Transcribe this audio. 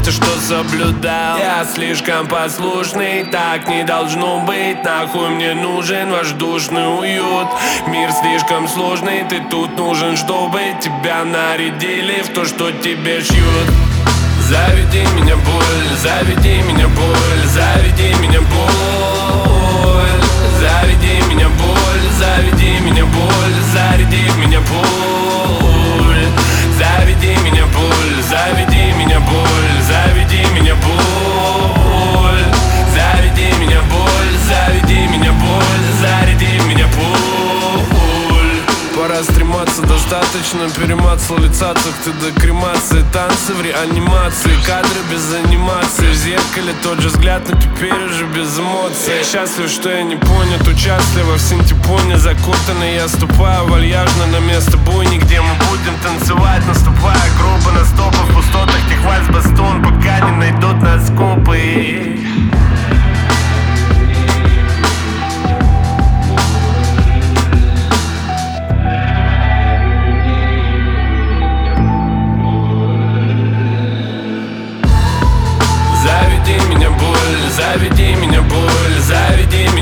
ты что соблюдал? Я слишком послушный, так не должно быть. Нахуй мне нужен ваш душный уют. Мир слишком сложный, ты тут нужен, чтобы тебя нарядили в то, что тебе шьют. Заведи меня, боль, заведи меня, боль, заведи меня, боль. Заведи меня, боль, заведи меня, боль, заряди в меня боль. Заведи меня, боль, заведи меня, боль, заведи меня, боль. Заведи меня, боль, заведи меня, боль, заряди в меня боль. Пора стрематься, достаточно перемацал лица, ты до кремации. Танцы в реанимации, кадры без анимации. В зеркале тот же взгляд, но теперь уже без эмоций. Я счастлив, что я не понят, участлива в синтепоне закутанный. Я ступаю вальяжно на место бойни, где мы будем танцевать, наступая грубо на стопы. В пустотах тех вальс-бастон, пока не найдут нас скупы. Заведи меня, боль, заведи меня, боль, заведи